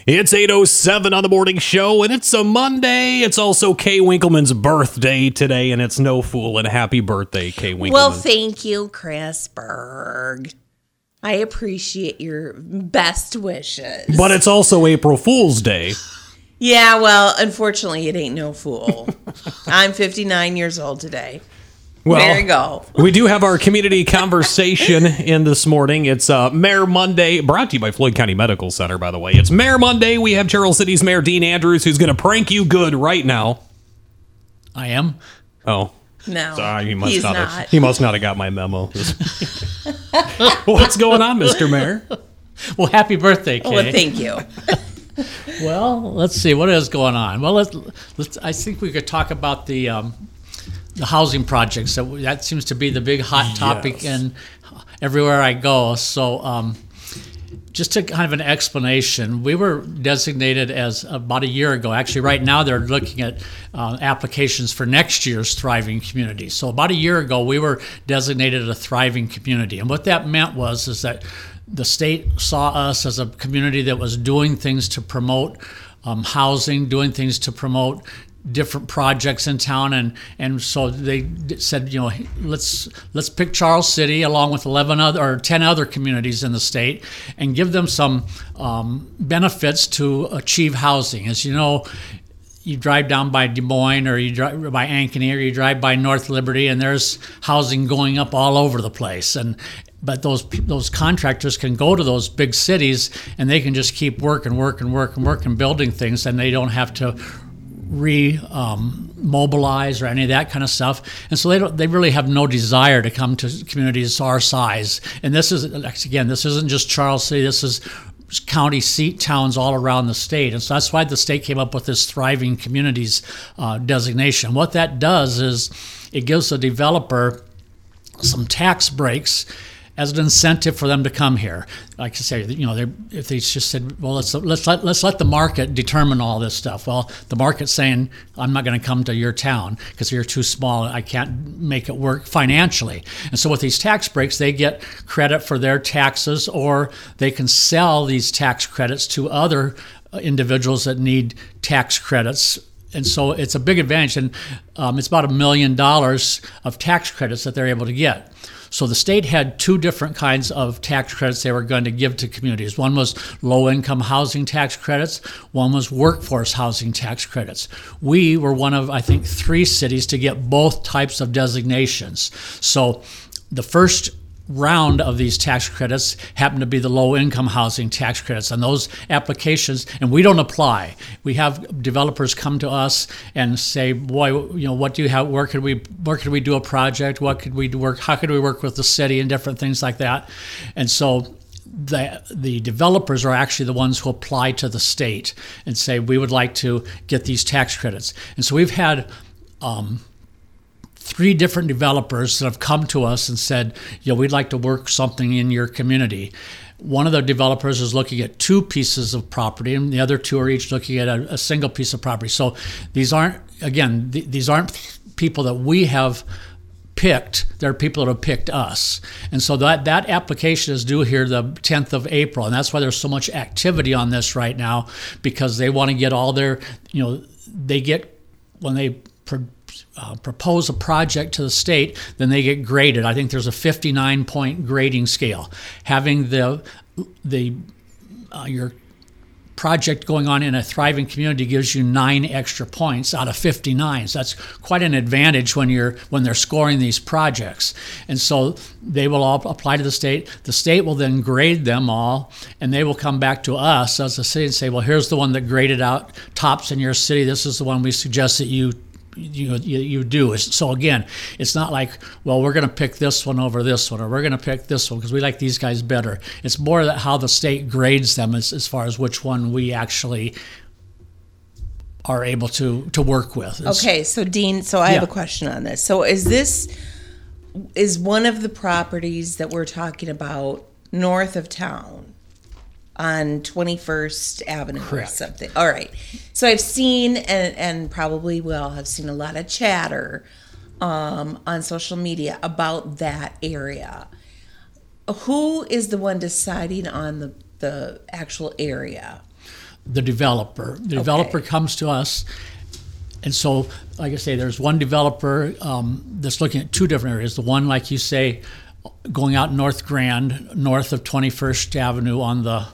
It's 8:07 on the morning show, and it's a Monday. It's also Kay Winkleman's birthday today, and it's no fool. And happy birthday, Kay Winkleman. Well, thank you, Chris Berg. I appreciate your best wishes. But it's also April Fool's Day. Yeah, well, unfortunately, it ain't no fool. I'm 59 years old today. Well, there you go. We do have our community conversation in this morning. It's Mayor Monday, brought to you by Floyd County Medical Center, by the way. It's Mayor Monday. We have Charles City's Mayor Dean Andrews, who's going to prank you good right now. I am? No, he's not. He must not have got my memo. What's going on, Mr. Mayor? Well, happy birthday, Kay. Well, thank you. Well, let's see. What is going on? Well, let's. I think we could talk about the housing projects. That seems to be the big hot topic and everywhere I go. So just to kind of an explanation, we were designated as about a year ago. Actually, right now they're looking at applications for next year's Thriving Community. So about a year ago, we were designated a Thriving Community. And what that meant is that the state saw us as a community that was doing things to promote housing, doing things to promote different projects in town, and so they said, let's pick Charles City along with 10 other communities in the state and give them some benefits to achieve housing. As you know, you drive down by Des Moines or you drive by Ankeny or you drive by North Liberty, and there's housing going up all over the place. But those contractors can go to those big cities and they can just keep working, building things, and they don't have to mobilize or any of that kind of stuff, and so they really have no desire to come to communities our size. And this isn't just Charles City. This is county seat towns all around the state, and so that's why the state came up with this Thriving Communities designation. What that does is it gives the developer some tax breaks as an incentive for them to come here. Like I say, if they just said, well, let's let the market determine all this stuff. Well, the market's saying, I'm not going to come to your town because you're too small. I can't make it work financially. And so with these tax breaks, they get credit for their taxes, or they can sell these tax credits to other individuals that need tax credits. And so it's a big advantage, and it's about $1 million of tax credits that they're able to get. So the state had two different kinds of tax credits they were going to give to communities. One was low-income housing tax credits. One was workforce housing tax credits. We were one of, I think, 3 cities to get both types of designations. So the first round of these tax credits happen to be the low-income housing tax credits, and those applications, and we don't apply. We have developers come to us and say, boy, what do you have, where could we do a project, how could we work with the city, and different things like that. And so the developers are actually the ones who apply to the state and say, we would like to get these tax credits. And so we've had 3 different developers that have come to us and said, we'd like to work something in your community. One of the developers is looking at 2 pieces of property, and the other 2 are each looking at a single piece of property. So these aren't people that we have picked. They're people that have picked us. And so that application is due here the 10th of April, and that's why there's so much activity on this right now, because they want to get all their, when they propose a project to the state, then they get graded. I think there's a 59-point grading scale. Having your project going on in a thriving community gives you 9 extra points out of 59. So that's quite an advantage when they're scoring these projects. And so they will all apply to the state. The state will then grade them all, and they will come back to us as a city and say, well, here's the one that graded out tops in your city. This is the one we suggest that you do. So again, it's not like, well, we're going to pick this one over this one, or we're going to pick this one because we like these guys better. It's more that how the state grades them as far as which one we actually are able to work with. Okay, so Dean, I have a question on this. So is one of the properties that we're talking about north of town on 21st Avenue Correct. Or something? All right. So I've seen and probably will have seen a lot of chatter on social media about that area. Who is the one deciding on the actual area? the developer. The developer comes to us, and so, like I say, there's one developer that's looking at two different areas. The one, like you say, going out North Grand, north of 21st Avenue on the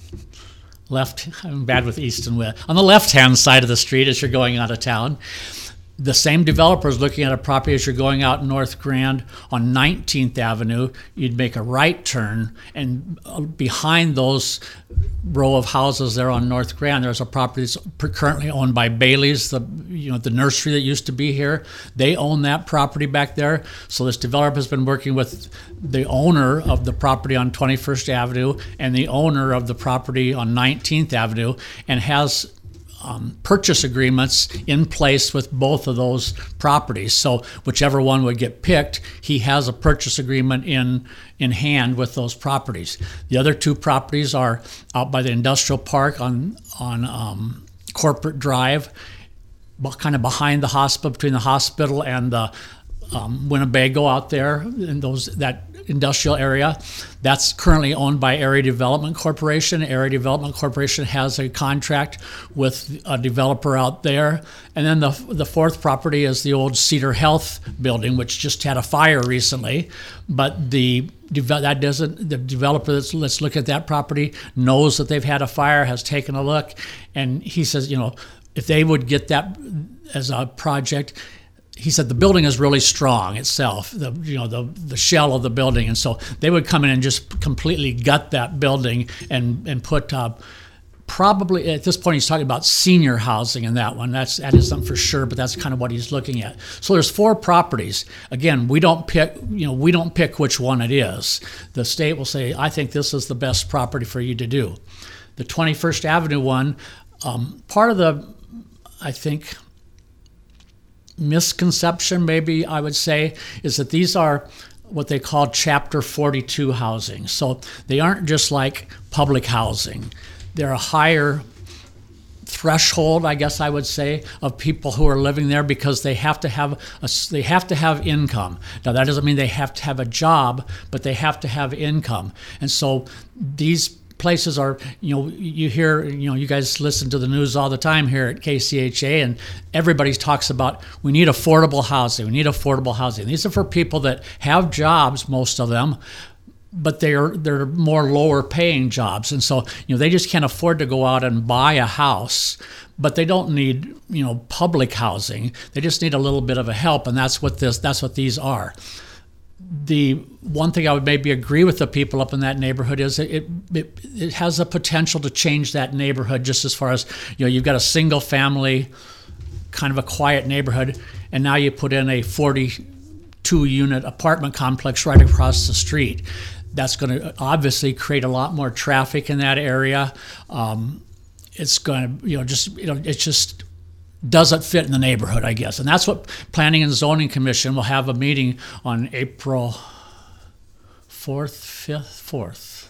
left. I'm bad with east and west. On the left-hand side of the street as you're going out of town. The same developer is looking at a property as you're going out North Grand on 19th Avenue. You'd make a right turn, and behind those row of houses there on North Grand, there's a property that's currently owned by Bailey's, the nursery that used to be here. They own that property back there. So this developer has been working with the owner of the property on 21st Avenue and the owner of the property on 19th Avenue, and has purchase agreements in place with both of those properties. So whichever one would get picked, he has a purchase agreement in hand with those properties. The other two properties are out by the industrial park on Corporate Drive, kind of behind the hospital, between the hospital and the Winnebago out there in that industrial area. That's currently owned by Area Development Corporation. Area Development Corporation has a contract with a developer out there. And then the fourth property is the old Cedar Health building, which just had a fire recently. But the developer let's look at that property knows that they've had a fire, has taken a look, and he says, if they would get that as a project, he said the building is really strong itself, the shell of the building, and so they would come in and just completely gut that building and put probably at this point he's talking about senior housing in that one. That is something for sure, but that's kind of what he's looking at. So there's 4 properties. Again, we don't pick which one it is. The state will say, I think this is the best property for you to do. The 21st Avenue one, part of the, I think, misconception, maybe I would say, is that these are what they call Chapter 42 housing. So they aren't just like public housing. They're a higher threshold, I guess I would say, of people who are living there because they have to have income. Now that doesn't mean they have to have a job, but they have to have income. And so these places are, you hear, you guys listen to the news all the time here at KCHA, and everybody talks about we need affordable housing. We need affordable housing. These are for people that have jobs, most of them, but they're more lower paying jobs, and so they just can't afford to go out and buy a house. But they don't need public housing. They just need a little bit of a help, and that's what these are. The one thing I would maybe agree with the people up in that neighborhood is it has a potential to change that neighborhood, just as far as, you've got a single family, kind of a quiet neighborhood, and now you put in a 42-unit apartment complex right across the street. That's going to obviously create a lot more traffic in that area. It's going to, it just doesn't fit in the neighborhood, I guess. And that's what Planning and Zoning Commission will have a meeting on April 4th,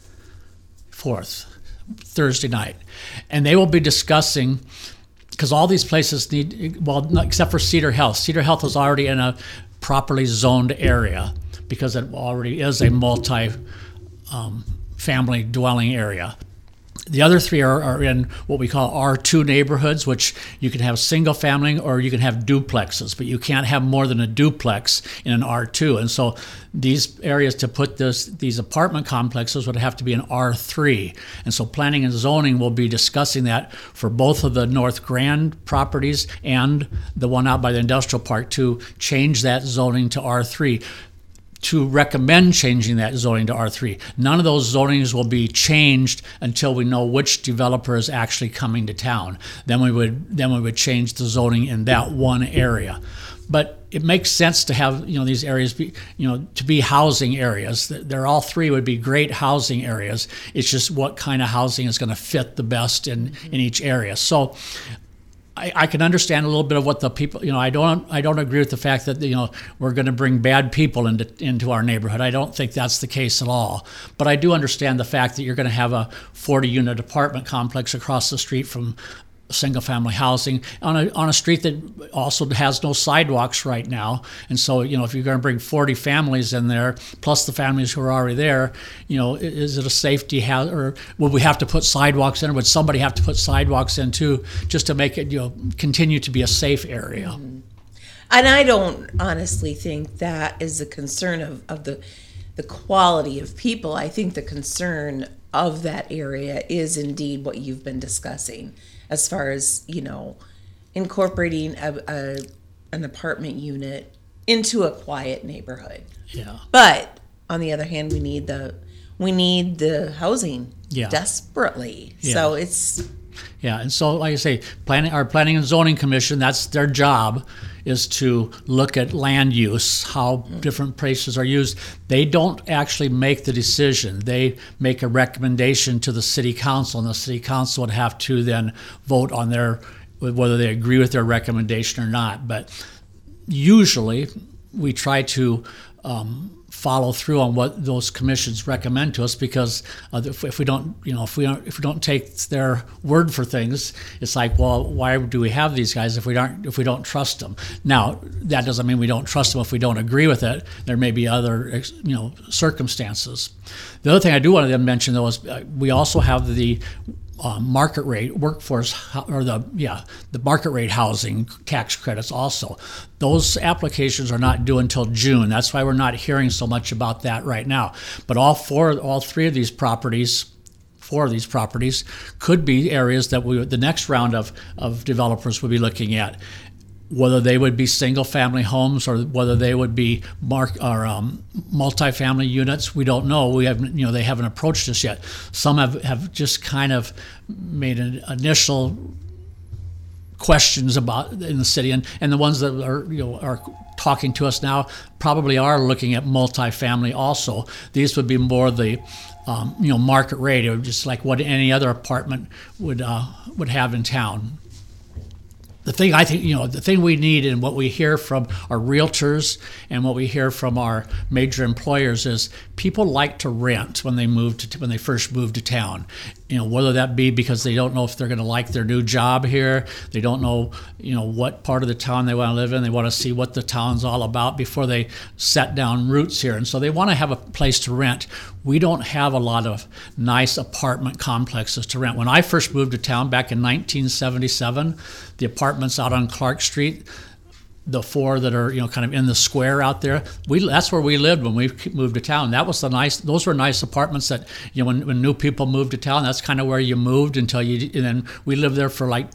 Thursday night. And they will be discussing, because all these places need, except for Cedar Health. Cedar Health is already in a properly zoned area because it already is a multi-family dwelling area. The other 3 are in what we call R2 neighborhoods, which you can have single family or you can have duplexes, but you can't have more than a duplex in an R2. And so these areas to put these apartment complexes would have to be an R3. And so Planning and Zoning will be discussing that for both of the North Grand properties and the one out by the industrial park to change that zoning to R3. To recommend changing that zoning to R3. None of those zonings will be changed until we know which developer is actually coming to town. Then we would change the zoning in that one area. But it makes sense to have these areas be to be housing areas. They're all 3 would be great housing areas. It's just what kind of housing is going to fit the best in each area. So I can understand a little bit of what the people, I don't agree with the fact that, we're going to bring bad people into our neighborhood. I don't think that's the case at all. But I do understand the fact that you're going to have a 40-unit apartment complex across the street from single-family housing on a street that also has no sidewalks right now. And so, if you're going to bring 40 families in there, plus the families who are already there, is it a safety hazard, or would we have to put sidewalks in, or would somebody have to put sidewalks in too, just to make it, continue to be a safe area? And I don't honestly think that is a concern of the quality of people. I think the concern of that area is indeed what you've been discussing, as far as incorporating an apartment unit into a quiet neighborhood. Yeah. But on the other hand, we need the housing desperately. Yeah. So it's and so like I say, our planning and zoning commission, that's their job, is to look at land use, how different places are used. They don't actually make the decision. They make a recommendation to the city council, and the city council would have to then vote on whether they agree with their recommendation or not. But usually we try to follow through on what those commissions recommend to us, because if we don't take their word for things, it's like, well, why do we have these guys if we don't trust them? Now, that doesn't mean we don't trust them if we don't agree with it. There may be other circumstances. The other thing I do want to mention, though, is we also have the market rate workforce, or the market rate housing tax credits also. Those applications are not due until June. That's why we're not hearing so much about that right now. But all three of these properties, 4 of these properties, could be areas that the next round of developers would be looking at. Whether they would be single-family homes or whether they would be multi-family units, we don't know. They haven't approached us yet. Some have just kind of made an initial questions about in the city, and the ones that are talking to us now probably are looking at multi-family also. These would be more the market rate, or just like what any other apartment would have in town. The thing I think, the thing we need, and what we hear from our realtors and what we hear from our major employers, is people like to rent when they first move to town. Whether that be because they don't know if they're going to like their new job here, they don't know, what part of the town they want to live in. They want to see what the town's all about before they set down roots here, and so they want to have a place to rent. We don't have a lot of nice apartment complexes to rent. When I first moved to town back in 1977, the apartments out on Clark Street, the 4 that are kind of in the square out there, that's where we lived when we moved to town. Those were nice apartments that when new people moved to town, that's kind of where you moved and then we lived there for like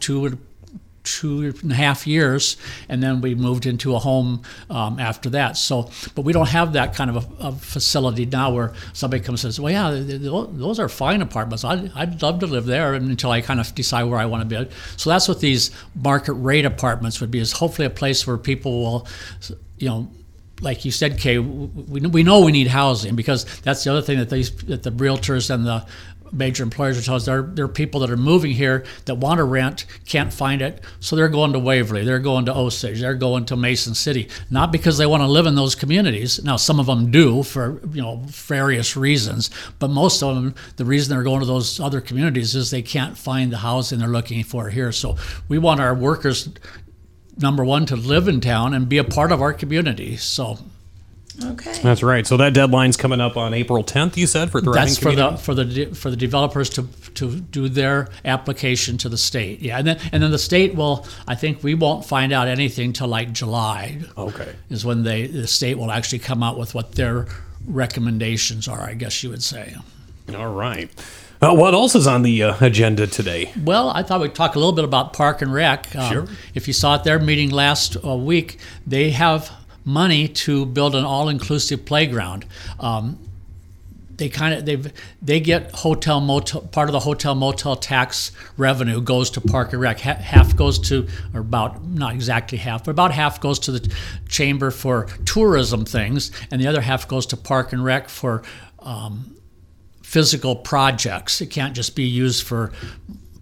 2.5 years, and then we moved into a home after that. So, but we don't have that kind of a facility now where somebody comes and says, well, yeah, those are fine apartments. I'd love to live there until I kind of decide where I want to be. So that's what these market rate apartments would be, is hopefully a place where people will, like you said, Kay, we know we need housing, because that's the other thing that the realtors and the major employers are telling us. There are people that are moving here that want to rent, can't find it, so they're going to Waverly, they're going to Osage, they're going to Mason City, not because they want to live in those communities. Now, some of them do for various reasons, but most of them, the reason they're going to those other communities is they can't find the housing they're looking for here. So we want our workers, number one, to live in town and be a part of our community. So. Okay. That's right. So that deadline's coming up on April 10th, you said, for Thriving That's Community? for the developers to do their application to the state. Yeah, and then the state will, I think we won't find out anything till like July. Okay. Is when the state will actually come out with what their recommendations are, I guess you would say. All right. What else is on the agenda today? Well, I thought we'd talk a little bit about Park and Rec. Sure. If you saw at their meeting last week, they have money to build an all-inclusive playground. They get hotel motel, part of the hotel motel tax revenue goes to Park and Rec. Half goes to, or about, not exactly half, but about half goes to the chamber for tourism things, and the other half goes to Park and Rec for physical projects. It can't just be used for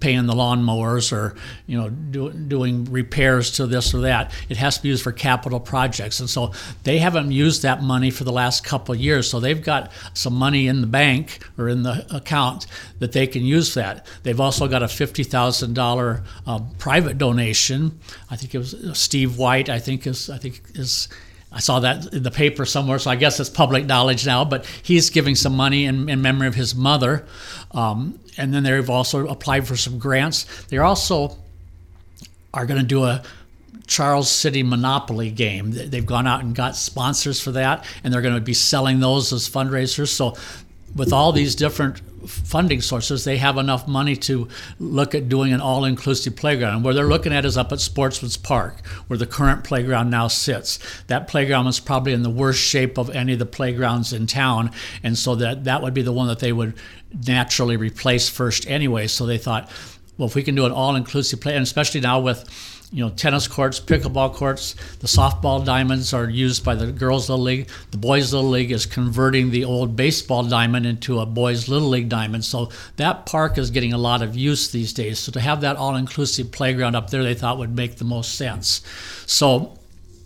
paying the lawnmowers or doing repairs to this or that. It has to be used for capital projects, and so they haven't used that money for the last couple of years. So they've got some money in the bank or in the account that they can use for that. They've also got a $50,000 private donation. I think it was Steve White. I saw that in the paper somewhere, so I guess it's public knowledge now, but he's giving some money in memory of his mother. And then they've also applied for some grants. They also are going to do a Charles City Monopoly game. They've gone out and got sponsors for that, and they're going to be selling those as fundraisers. So with all these different funding sources, they have enough money to look at doing an all-inclusive playground. And where they're looking at is up at Sportsman's Park, where the current playground now sits. That playground is probably in the worst shape of any of the playgrounds in town, and so that would be the one that they would naturally replace first anyway. So they thought, well, if we can do an all-inclusive play, and especially now with tennis courts, pickleball courts, the softball diamonds are used by the Girls Little League. The Boys Little League is converting the old baseball diamond into a Boys Little League diamond. So that park is getting a lot of use these days. So to have that all-inclusive playground up there, they thought would make the most sense. So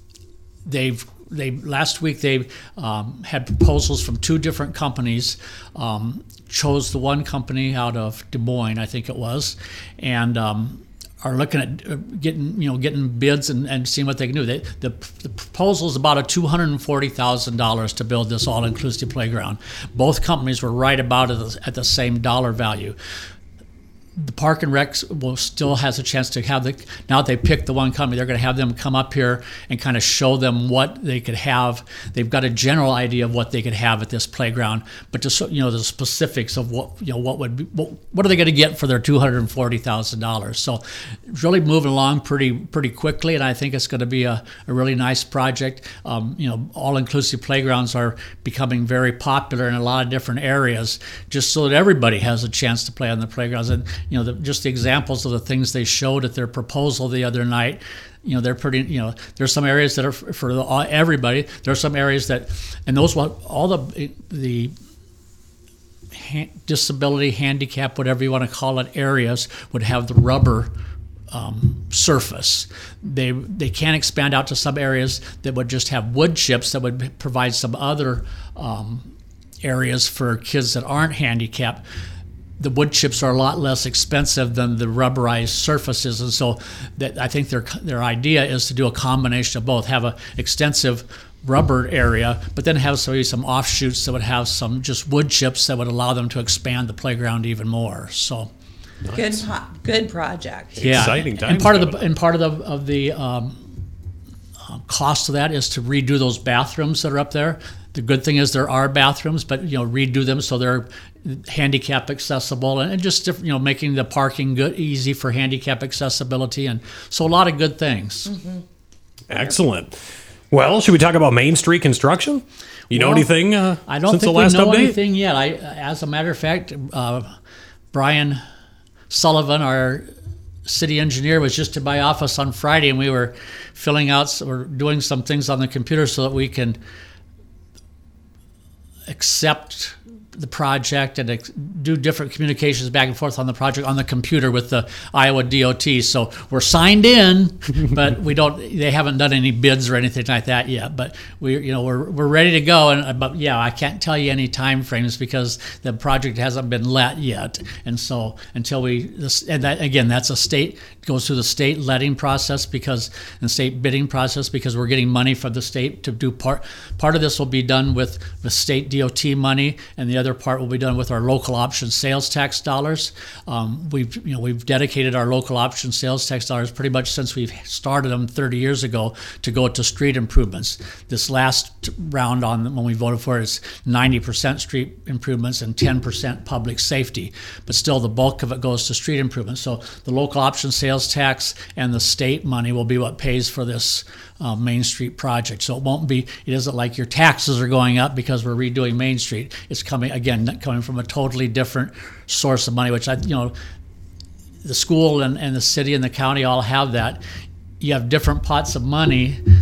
last week they had proposals from 2 different companies. Chose the one company out of Des Moines, I think it was, and are looking at getting bids and seeing what they can do. The proposal is about $240,000 to build this all-inclusive playground. Both companies were right about it at the same dollar value. The Park and Rec will still has a chance to have now that they picked the one company, they're going to have them come up here and kind of show them what they could have. They've got a general idea of what they could have at this playground, but just the specifics of what are they going to get for their $240,000. So it's really moving along pretty quickly, and I think it's going to be a really nice project. All-inclusive playgrounds are becoming very popular in a lot of different areas, just so that everybody has a chance to play on the playgrounds. And just the examples of the things they showed at their proposal the other night, they're pretty, there's some areas that are for everybody. There's some areas that, and those, all the disability, handicap, whatever you want to call it, areas would have the rubber surface. They can't expand out to some areas that would just have wood chips that would provide some other areas for kids that aren't handicapped. The wood chips are a lot less expensive than the rubberized surfaces, and so I think their idea is to do a combination of both, have an extensive rubber area, but then have some offshoots that would have some just wood chips that would allow them to expand the playground even more. So, nice. Good project. Yeah, exciting time. And part of the cost of that is to redo those bathrooms that are up there. The good thing is there are bathrooms, but redo them so they're handicap accessible and just different, making the parking easy for handicap accessibility, and so a lot of good things. Mm-hmm. Excellent. Well, should we talk about Main Street construction? Know anything? I don't since think the last we know update? anything yet. As a matter of fact, Brian Sullivan, our city engineer, was just in my office on Friday, and we were doing some things on the computer so that we can accept the project and do different communications back and forth on the project on the computer with the Iowa DOT. So we're signed in, but they haven't done any bids or anything like that yet. But we're ready to go. I can't tell you any time frames because the project hasn't been let yet. And so until that's a state, goes through the state letting process and state bidding process, because we're getting money from the state to do part of this will be done with the state DOT money, and the other part will be done with our local option sales tax dollars. We've dedicated our local option sales tax dollars pretty much since we've started them 30 years ago to go to street improvements. This last round when we voted for it is 90% street improvements and 10% public safety, but still the bulk of it goes to street improvements. So the local option sales tax and the state money will be what pays for this Main Street project. So it isn't like your taxes are going up because we're redoing Main Street. It's coming from a totally different source of money, which the school and the city and the county all have that. You have different pots of money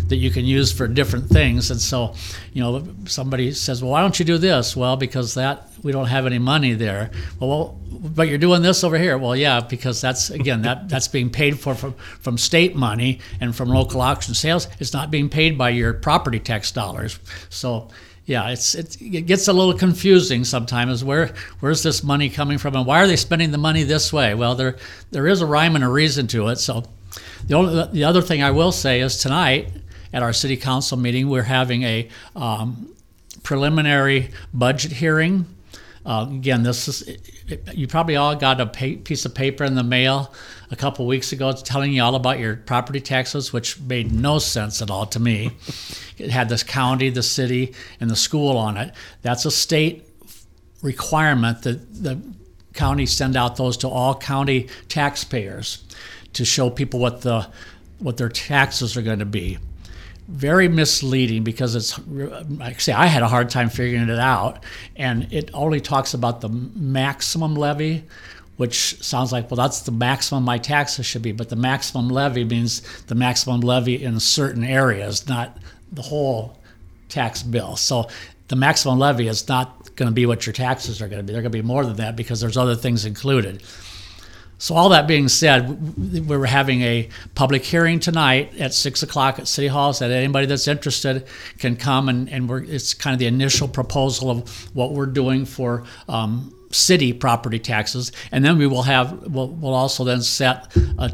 that you can use for different things. And so, somebody says, well, why don't you do this? Well, because we don't have any money there. Well, but you're doing this over here. Well, yeah, because that's being paid for from state money and from local auction sales. It's not being paid by your property tax dollars. So, yeah, it gets a little confusing sometimes. Where's this money coming from, and why are they spending the money this way? Well, there is a rhyme and a reason to it. So, the other thing I will say is tonight at our city council meeting, we're having a preliminary budget hearing. Again, you probably all got a piece of paper in the mail a couple weeks ago telling you all about your property taxes, which made no sense at all to me. It had this county, the city, and the school on it. That's a state requirement that the county send out those to all county taxpayers to show people what their taxes are going to be. Very misleading because it's, like I say, I had a hard time figuring it out, and it only talks about the maximum levy, which sounds like, well, that's the maximum my taxes should be, but the maximum levy means the maximum levy in certain areas, not the whole tax bill. So the maximum levy is not going to be what your taxes are going to be. They're going to be more than that because there's other things included. So all that being said, we're having a public hearing tonight at 6 o'clock at City Hall, so that anybody that's interested can come, and it's kind of the initial proposal of what we're doing for city property taxes, and then we'll also then set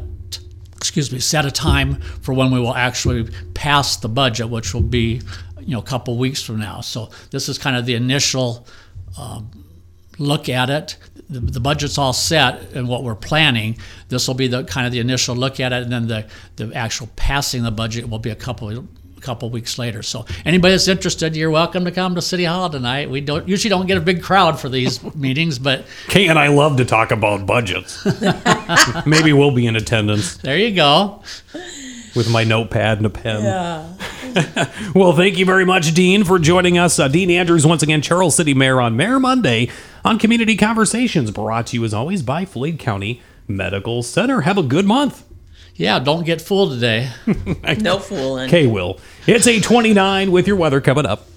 a time for when we will actually pass the budget, which will be a couple weeks from now. So this is kind of the initial look at it. The budget's all set and what we're planning. This will be the kind of the initial look at it, and then the actual passing the budget will be a couple weeks later. So anybody that's interested, you're welcome to come to City Hall tonight. We usually don't get a big crowd for these meetings, but Kay and I love to talk about budgets. Maybe we'll be in attendance. There you go. With my notepad and a pen. Yeah. Well, thank you very much, Dean, for joining us. Dean Andrews, once again, Charles City Mayor on Mayor Monday on Community Conversations, brought to you as always by Floyd County Medical Center. Have a good month. Yeah, don't get fooled today. No fooling. Kay will. It's 8:29 with your weather coming up.